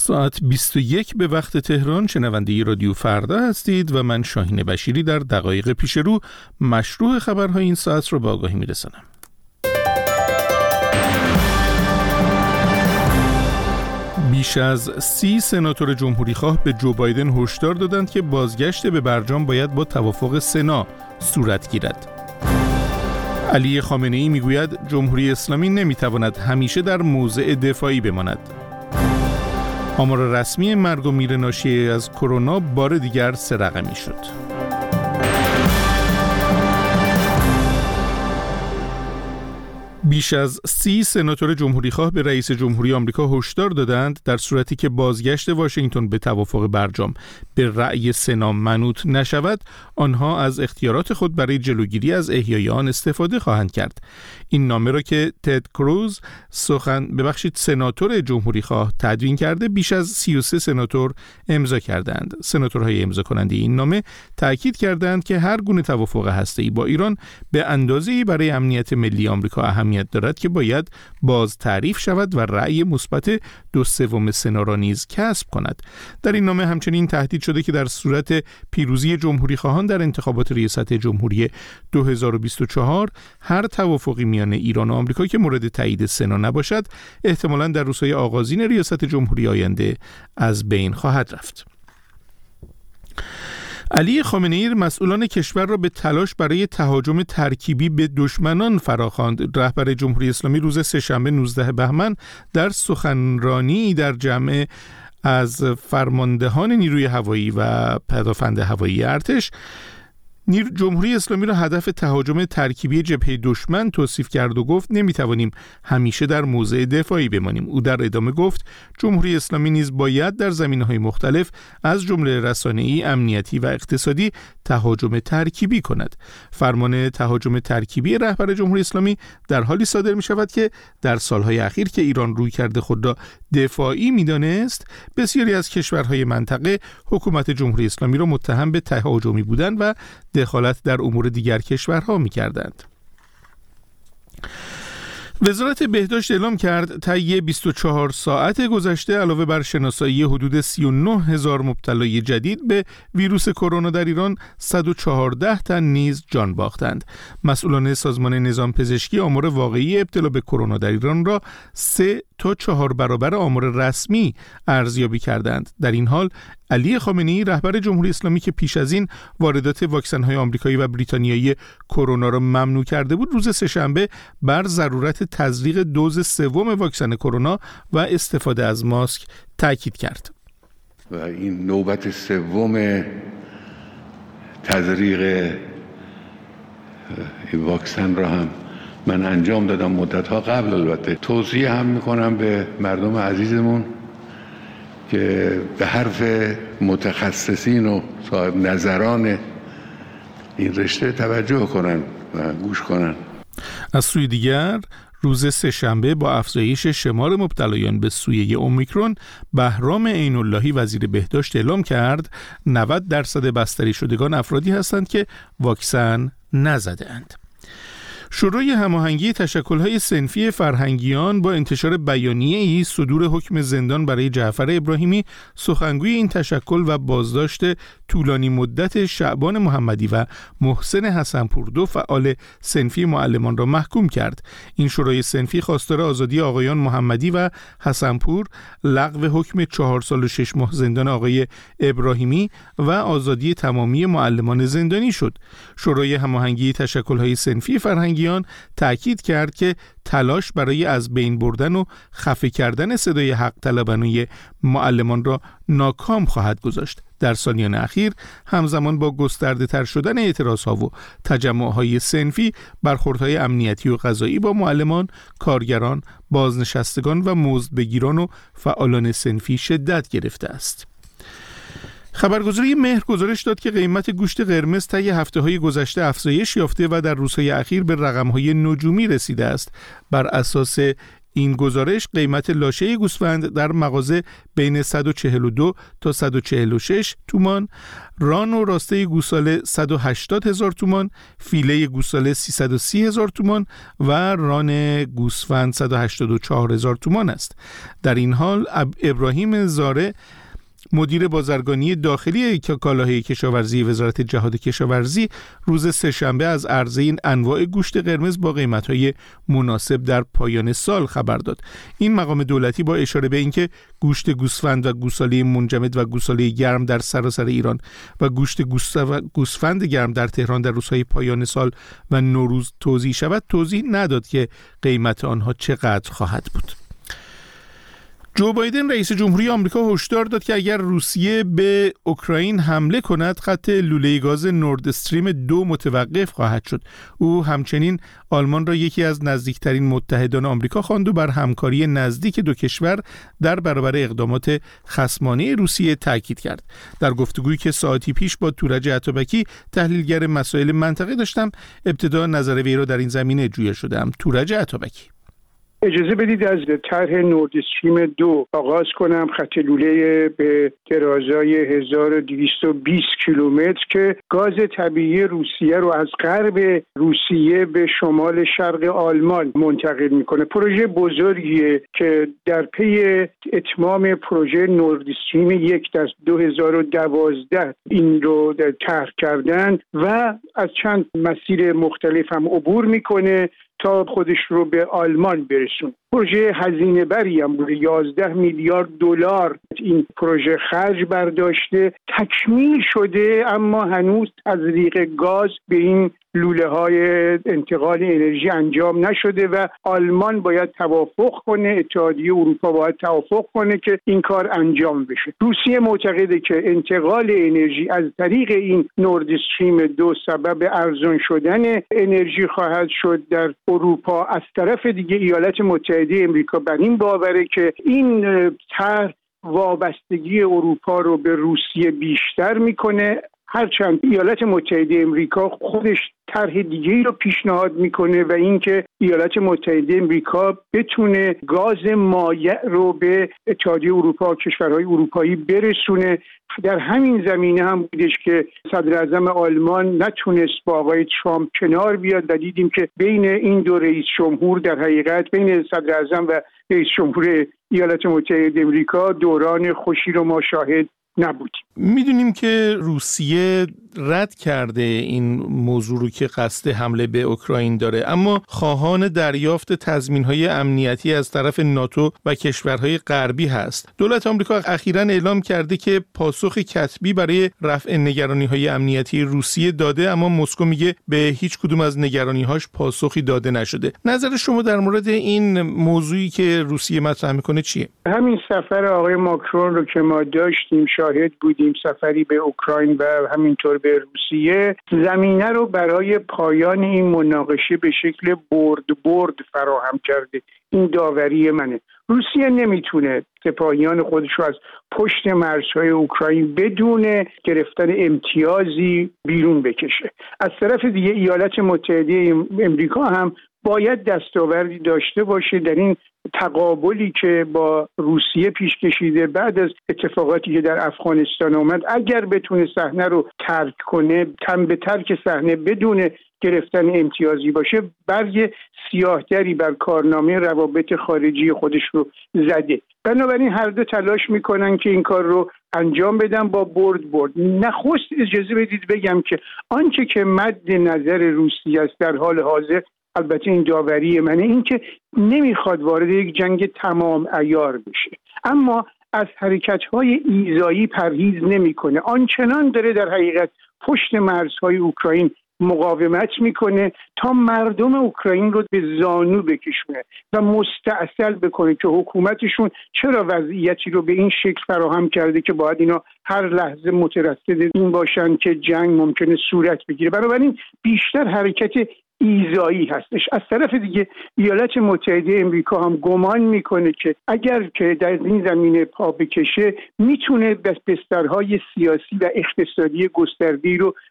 ساعت 21 به وقت تهران شنونده رادیو فردا هستید و من شاهین بشیری در دقایق پیش رو مشروع خبرهای این ساعت رو به آگاهی میرسانم. بیش از 30 سناتور جمهوریخواه به جو بایدن هشدار دادند که بازگشت به برجام باید با توافق سنا صورت گیرد. علی خامنه‌ای میگوید جمهوری اسلامی نمیتواند همیشه در موضع دفاعی بماند. آمار رسمی مرگ و میر ناشی از کرونا بار دیگر 3 رقمی شد. بیش از 30 سناتور جمهوریخواه به رئیس جمهوری آمریکا هشدار دادند در صورتی که بازگشت واشنگتن به توافق برجام به رأی سنا منوط نشود، آنها از اختیارات خود برای جلوگیری از احیای آن استفاده خواهند کرد. این نامه را که تد کروز سناتور جمهوریخواه تدوین کرده، بیش از 33 سناتور امضا کردند. سناتورهای امضا کننده این نامه تأکید کردند که هر گونه توافق هسته‌ای با ایران به اندازه‌ای برای امنیت ملی آمریکا اهمیت دارد که باید باز تعریف شود و رأی مثبت 2/3 سنا را نیز کسب کند. در این نامه همچنین تهدید شده که در صورت پیروزی جمهوریخواهان در انتخابات ریاست جمهوری 2024 هر توافقی میان ایران و آمریکا که مورد تایید سنا نباشد احتمالاً در روزهای آغازین ریاست جمهوری آینده از بین خواهد رفت. علی خامنه‌ای مسئولان کشور را به تلاش برای تهاجم ترکیبی به دشمنان فراخواند. رهبر جمهوری اسلامی روز سه‌شنبه 19 بهمن در سخنرانی در جمع از فرماندهان نیروی هوایی و پدافند هوایی ارتش جمهوری اسلامی را هدف تهاجم ترکیبی جبهه دشمن توصیف کرد و گفت نمیتوانیم همیشه در موضع دفاعی بمانیم. او در ادامه گفت جمهوری اسلامی نیز باید در زمینه‌های مختلف از جمله رسانه‌ای، امنیتی و اقتصادی تهاجم ترکیبی کند. فرمان تهاجم ترکیبی رهبر جمهوری اسلامی در حالی صادر می شود که در سالهای اخیر که ایران رویکرد خود را دفاعی می‌دانست، بسیاری از کشورهای منطقه حکومت جمهوری اسلامی را متهم به تهاجمی بودن و دخالت در امور دیگر کشورها می‌کردند. وزارت بهداشت اعلام کرد طی 24 ساعت گذشته علاوه بر شناسایی حدود 39,000 مبتلای جدید به ویروس کرونا در ایران، 114 تن نیز جان باختند. مسئولان سازمان نظام پزشکی آمار واقعی ابتلا به کرونا در ایران را 3 تا 4 برابر آمار رسمی ارزیابی کردند. در این حال علی خامنه‌ای رهبر جمهوری اسلامی که پیش از این واردات واکسن‌های آمریکایی و بریتانیایی کرونا را ممنوع کرده بود، روز سه‌شنبه بر ضرورت تزریق دوز 3 واکسن کرونا و استفاده از ماسک تاکید کرد. و این نوبت 3 تزریق این واکسن را هم من انجام دادم مدت‌ها قبل. البته توصیه هم می‌کنم به مردم عزیزمون که به حرف متخصصین و صاحب نظران این رشته توجه کنن و گوش کنن. از سوی دیگر روز سه‌شنبه با افزایش شمار مبتلایان به سویه اومیکرون، بهرام عین‌اللهی وزیر بهداشت اعلام کرد 90% بستری شدگان افرادی هستند که واکسن نزده‌اند. شورای هماهنگی تشکل‌های صنفی فرهنگیان با انتشار بیانیه‌ای صدور حکم زندان برای جعفر ابراهیمی، سخنگوی این تشکل و بازداشت طولانی مدت شعبان محمدی و محسن حسنپور، 2 فعال صنفی معلمان را محکوم کرد. این شورای صنفی خواستار آزادی آقایان محمدی و حسنپور، لغو حکم 4 سال و 6 ماه زندان آقای ابراهیمی و آزادی تمامی معلمان زندانی شد. شورای هماهنگی تشکل‌های صنفی فرهنگیان تأکید کرد که تلاش برای از بین بردن و خفه کردن صدای حق طلبانه معلمان را ناکام خواهد گذاشت. در سالیان اخیر همزمان با گسترده تر شدن اعتراضها و تجمعهای صنفی، برخوردهای امنیتی و قضایی با معلمان، کارگران، بازنشستگان و مزدبگیران و فعالان صنفی شدت گرفته است. خبرگزاری مهر گزارش داد که قیمت گوشت قرمز طی هفته‌های گذشته افزایش یافته و در روزهای اخیر به رقم‌های نجومی رسیده است. بر اساس این گزارش قیمت لاشه گوسفند در مغازه بین 142 تا 146 تومان، ران و راسته گوساله 180,000 تومان، فیله گوساله 330,000 تومان و ران گوسفند 184,000 تومان است. در این حال ابراهیم زاره مدیر بازرگانی داخلی کالاهای کشاورزی وزارت جهاد کشاورزی روز سه‌شنبه از عرضه این انواع گوشت قرمز با قیمت‌های مناسب در پایان سال خبر داد. این مقام دولتی با اشاره به اینکه گوشت گوسفند و گوساله منجمد و گوساله گرم در سراسر ایران و گوشت گوسفند گرم در تهران در روزهای پایان سال و نوروز توزیع شود، توضیح نداد که قیمت آنها چقدر خواهد بود. جو بایدن رئیس جمهوری آمریکا هشدار داد که اگر روسیه به اوکراین حمله کند خط لوله گاز نورد استریم 2 متوقف خواهد شد. او همچنین آلمان را یکی از نزدیکترین متحدان آمریکا خواند و بر همکاری نزدیک دو کشور در برابر اقدامات خصمانه روسیه تاکید کرد. در گفتگویی که ساعتی پیش با تورج عطابکی تحلیلگر مسائل منطقه داشتم، ابتدا نظر وی را در این زمینه جویا شدم. تورج عطابکی: اجازه بدید از طرح نورد استریم 2 آغاز کنم. خط لوله به درازای 1220 کیلومتر که گاز طبیعی روسیه رو از غرب روسیه به شمال شرق آلمان منتقل میکنه. پروژه بزرگیه که در پی اتمام پروژه نورد استریم 1 در 2012 این رو طرح کردن و از چند مسیر مختلف هم عبور میکنه تا خودش رو به آلمان برسونه. پروژه هزینه بری هم بوده، 11 میلیارد دلار این پروژه خرج برداشته، تکمیل شده، اما هنوز تزریق گاز به این لوله های انتقال انرژی انجام نشده و آلمان باید توافق کنه، اتحادیه اروپا باید توافق کنه که این کار انجام بشه. روسیه معتقده که انتقال انرژی از طریق این نورد استریم 2 سبب ارزان شدن انرژی خواهد شد در اروپا. از طرف دیگه ایالات متحده امریکا بر این باوره که این طرح وابستگی اروپا رو به روسیه بیشتر میکنه، هرچند ایالات متحده امریکا خودش طرح دیگه‌ای رو پیشنهاد میکنه و اینکه ایالات متحده امریکا بتونه گاز مایع رو به اتحادیه اروپا و کشورهای اروپایی برسونه. در همین زمینه هم بودش که صدر اعظم آلمان نتونست با آقای ترامپ کنار بیاد و دیدیم که بین این دو رئیس جمهور در حقیقت بین صدر اعظم و رئیس جمهور ایالات متحده امریکا دوران خوشی رو ما شاهد نبودیم. میدونیم که روسیه رد کرده این موضوع رو که قصد حمله به اوکراین داره، اما خواهان دریافت تضمین‌های امنیتی از طرف ناتو و کشورهای غربی هست. دولت آمریکا اخیراً اعلام کرده که پاسخ کتبی برای رفع نگرانی‌های امنیتی روسیه داده، اما مسکو میگه به هیچ کدوم از نگرانی‌هاش پاسخی داده نشده. نظر شما در مورد این موضوعی که روسیه مطرح می‌کنه چیه؟ همین سفر آقای ماکرون رو که ما داشتیم، شاهد بودیم، سفری به اوکراین و همینطور به روسیه، زمینه رو برای پایان این مناقشه به شکل برد فراهم کرده. این داوری منه. روسیه نمیتونه سپاهیان خودش رو از پشت مرزهای اوکراین بدون گرفتن امتیازی بیرون بکشه. از طرف دیگه ایالات متحده امریکا هم باید دستاوردی داشته باشه در این تقابلی که با روسیه پیش کشیده بعد از اتفاقاتی که در افغانستان آمد. اگر بتونه صحنه رو ترک کنه، تن به ترک صحنه بدون گرفتن امتیازی باشه، برگ سیاه‌تری بر کارنامه روابط خارجی خودش رو زده. بنابراین هر دو تلاش میکنن که این کار رو انجام بدن با برد. نخست اجازه بدید بگم که آنچه که مد نظر روسیه است در حال حاضر، البته این داوری منه، این که نمیخواد وارد یک جنگ تمام عیار بشه، اما از حرکت‌های ایذایی پرهیز نمیکنه. آنچنان داره در حقیقت پشت مرزهای اوکراین مقاومت میکنه تا مردم اوکراین رو به زانو بکشونه و مستعسل بکنه که حکومتشون چرا وضعیتی رو به این شکل فراهم کرده که باید اینا هر لحظه مترصد این باشن که جنگ ممکنه صورت بگیره. بنابراین بیشتر حرکت ایذایی هستش. از طرف دیگه ایالات متحده امریکا هم گمان میکنه که اگر که در این زمینه پا بکشه میتونه بسترهای سیاسی و اقتصادی گسترده‌ای رو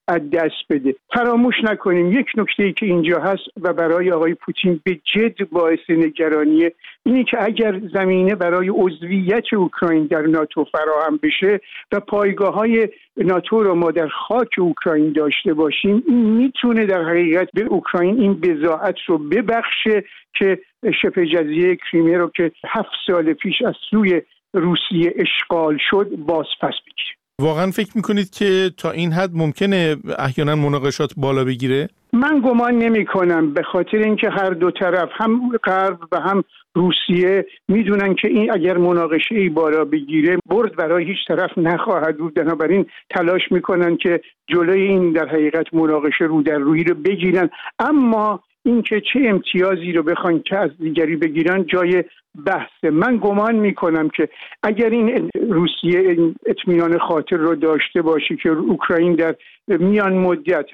از دست بده. فراموش نکنیم یک نکته‌ای که اینجا هست و برای آقای پوتین به جد باعث نگرانیه، اینی که اگر زمینه برای عضویت اوکراین در ناتو فراهم بشه و پایگاه‌های ناتو رو ما در خاک اوکراین داشته باشیم، این میتونه در حقیقت به اوکراین این بضاعت رو ببخشه که شبه جزیره کریمه رو که 7 سال پیش از سوی روسیه اشغال شد باز پس بگیره. واقعا فکر میکنید که تا این حد ممکنه احیانا مناقشات بالا بگیره؟ من گمان نمی کنم، به خاطر اینکه هر دو طرف، هم غرب و هم روسیه، میدونن که این اگر مناقشه ای بالا بگیره برد برای هیچ طرف نخواهد بود. بنابراین تلاش میکنن که جلوی این در حقیقت مناقشه رو در روی رو بگیرن، اما اینکه چه امتیازی رو بخوان که از دیگری بگیرن جای بحثه. من گمان میکنم که اگر این روسیه اطمینان خاطر رو داشته باشه که اوکراین در میان مدت،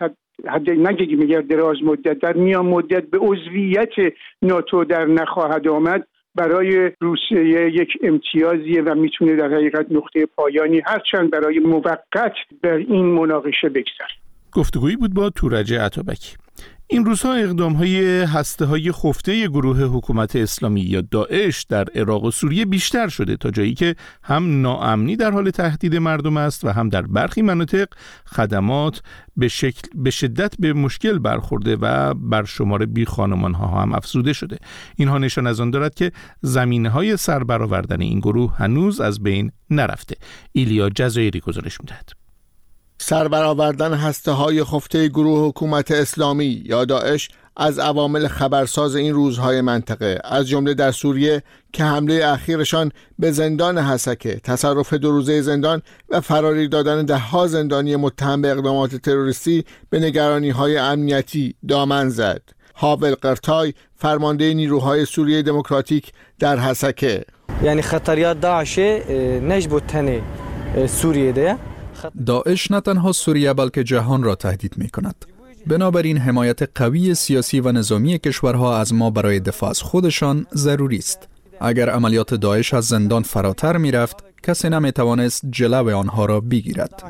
نگیم اگر دراز مدت، در میان مدت به عضویت ناتو در نخواهد آمد، برای روسیه یک امتیازیه و میتونه در حقیقت نقطه پایانی هرچند برای موقت در این مناقشه بگذره. گفتگویی بود با تورج عطابکی. این روزها اقدام‌های هسته‌های خفته گروه حکومت اسلامی یا داعش در عراق و سوریه بیشتر شده، تا جایی که هم ناامنی در حال تهدید مردم است و هم در برخی مناطق خدمات به شدت به مشکل برخورده و بر شمار بیخانمان‌ها هم افزوده شده. اینها نشان از آن دارد که زمینه‌های سربرآوردن این گروه هنوز از بین نرفته. ایلیا جزایری گزارش می‌دهد. سربرآوردن هسته‌های خفته گروه حکومت اسلامی یا داعش از عوامل خبرساز این روزهای منطقه، از جمله در سوریه که حمله اخیرشان به زندان حسکه، تصرف 2 روزه زندان و فراری دادن 10 زندانی متهم به اقدامات تروریستی به نگرانی‌های امنیتی دامن زد. هاول قرتای، فرمانده نیروهای سوریه دموکراتیک در حسکه: یعنی خطریات داعش نجبو تنه سوریه ده. داعش نه تنها سوریه بلکه جهان را تهدید می کند. بنابراین حمایت قوی سیاسی و نظامی کشورها از ما برای دفاع از خودشان ضروری است. اگر عملیات داعش از زندان فراتر می رفت، کسی نمی توانست جلو آنها را بگیرد.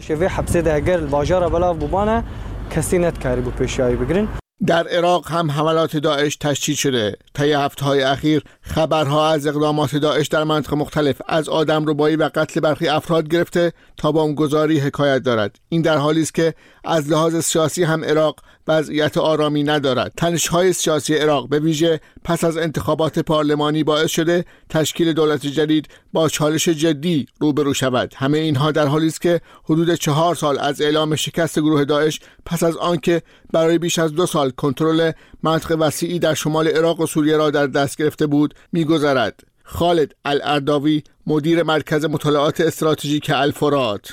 در عراق هم حملات داعش تشدید شده. طی هفته‌های اخیر خبرها از اقدامات داعش در مناطق مختلف از آدمربایی و قتل برخی افراد گرفته تا بمبگذاری حکایت دارد. این در حالی است که از لحاظ سیاسی هم عراق وضعیت آرامی ندارد. تنش‌های سیاسی عراق به ویژه پس از انتخابات پارلمانی باعث شده تشکیل دولت جدید با چالش جدی روبرو شود. همه اینها در حالی است که حدود 4 سال از اعلام شکست گروه داعش پس از آنکه برای بیش از 2 سال کنترل مناطق وسیعی در شمال عراق و سوریه را در دست گرفته بود می‌گذرد. خالد الارداوی، مدیر مرکز مطالعات استراتژیک الفرات: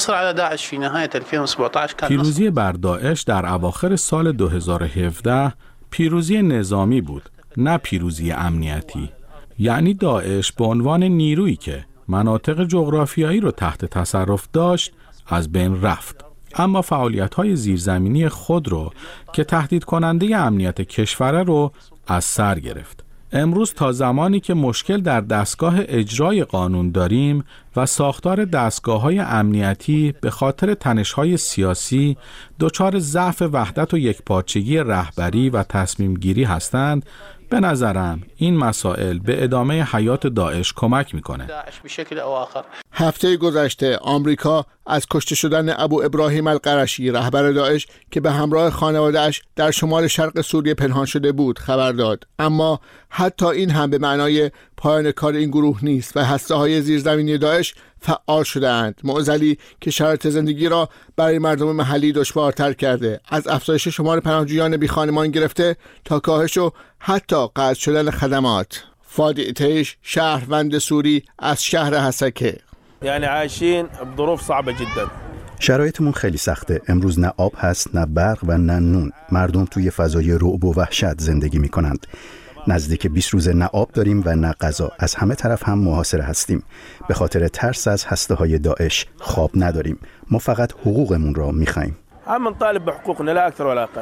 پیروزی بر داعش در اواخر سال 2017 پیروزی نظامی بود، نه پیروزی امنیتی. یعنی داعش به عنوان نیرویی که مناطق جغرافیایی رو تحت تصرف داشت از بین رفت، اما فعالیت‌های زیرزمینی خود رو که تهدید کننده امنیت کشور رو از سر گرفت. امروز تا زمانی که مشکل در دستگاه اجرای قانون داریم و ساختار دستگاه‌های امنیتی به خاطر تنش‌های سیاسی دچار ضعف وحدت و یکپارچگی رهبری و تصمیم گیری هستند، به نظرم این مسائل به ادامه حیات داعش کمک میکنه. هفته گذشته آمریکا از کشته شدن ابو ابراهیم القرشی، رهبر داعش که به همراه خانواده‌اش در شمال شرق سوریه پنهان شده بود، خبر داد. اما حتی این هم به معنای پایان کار این گروه نیست و هسته‌های زیرزمینی داعش فعال شده‌اند. معضلی که شرایط زندگی را برای مردم محلی دشوارتر کرده، از افزایش شمار پناهجویان بیخانمان گرفته تا کاهش و حتی قطع شدن خدمات. فادی ایتیش، شهروند سوری از شهر حسکه: یعنی عايشين بظروف صعبه جدا. شرایطمون خیلی سخته. امروز نه آب هست، نه برق و نه نون. مردم توی فضای رعب و وحشت زندگی می‌کنند. نزدیک 20 روز نه آب داریم و نه غذا. از همه طرف هم محاصره هستیم. به خاطر ترس از هسته‌های داعش خواب نداریم. ما فقط حقوقمون را می‌خوایم. هم نطالب بحقوقنا لا اكثر ولا اقل.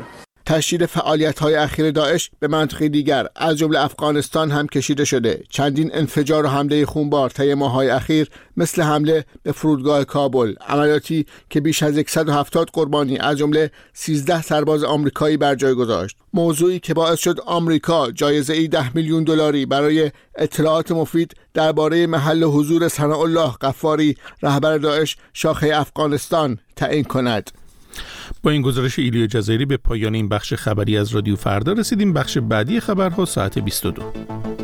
تشدید فعالیت‌های اخیر داعش به مناطق دیگر از جمله افغانستان هم کشیده شده. چندین انفجار و حمله خونبار طی ماه‌های اخیر مثل حمله به فرودگاه کابل، عملیاتی که بیش از 170 قربانی از جمله 13 سرباز آمریکایی بر جای گذاشت. موضوعی که باعث شد آمریکا جایزه‌ای $10 میلیون برای اطلاعات مفید درباره محل حضور ثناءالله غفاری رهبر داعش شاخه افغانستان تعیین کند. با این گزارش ایلیا جزایری به پایان این بخش خبری از رادیو فردا رسیدیم. بخش بعدی خبرها ساعت 22.